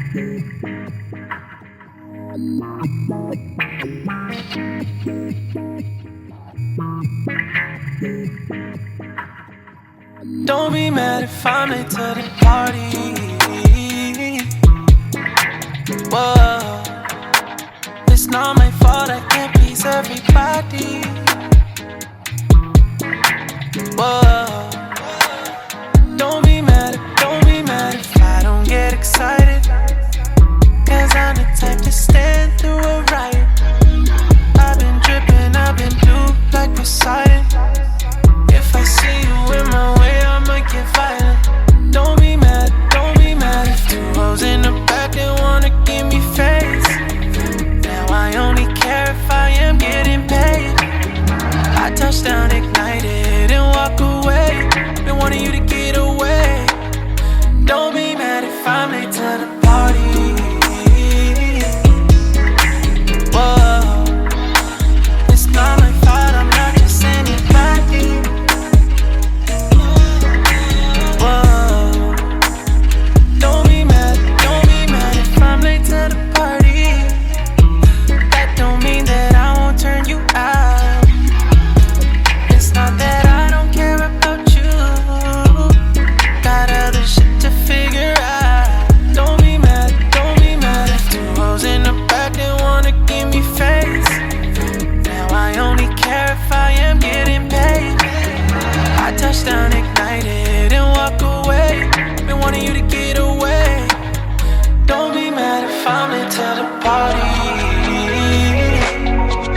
Don't be mad if I'm late to the party. Whoa, it's not my fault, I can't please everybody. Whoa, don't be mad if I don't get excited. Cause I'm the type to stand through a riot. I've been dripping, I've been blue like Poseidon. If I see you in my way, I'ma get violent. Don't be mad if two hoes in the back, they wanna give me face. Now I only care if I am getting paid. I touch down ignited and walk away. Been wanting you to get away. Don't be mad if I'm late to the party. Whoa, it's not my fault, I'm not just anybody. Whoa, don't be mad if I'm late to the party. That don't mean that I won't turn you out. It's not that I don't care about you. Got other shit to figure out. Don't be mad if two hoes in the back, they wanna give me face. Now I only care if I am getting paid. I touch down ignited and walk away. Been wanting you to get away. Don't be mad if I'm late to the party.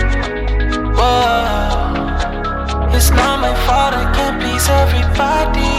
Whoa, it's not my fault, I can't please everybody.